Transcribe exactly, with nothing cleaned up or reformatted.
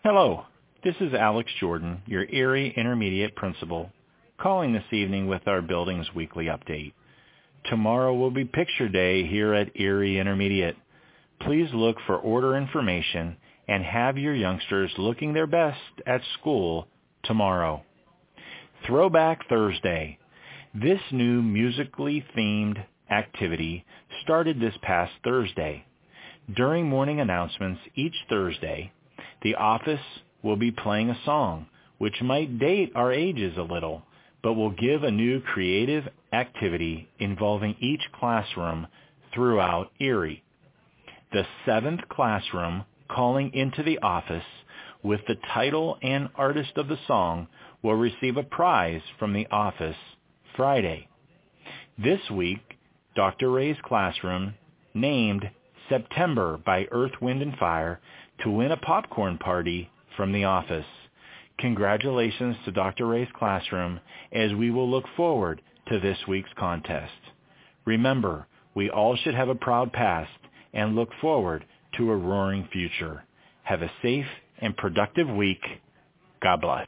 Hello, this is Alex Jordan, your Erie Intermediate Principal, calling this evening with our Buildings Weekly Update. Tomorrow will be Picture Day here at Erie Intermediate. Please look for order information and have your youngsters looking their best at school tomorrow. Throwback Thursday. This new musically themed activity started this past Thursday. During morning announcements each Thursday, the office will be playing a song, which might date our ages a little, but will give a new creative activity involving each classroom throughout Erie. The seventh classroom calling into the office with the title and artist of the song will receive a prize from the office Friday. This week, Doctor Ray's classroom named September by Earth, Wind, and Fire to win a popcorn party from the office. Congratulations to Doctor Ray's classroom as we will look forward to this week's contest. Remember, we all should have a proud past and look forward to a roaring future. Have a safe and productive week. God bless.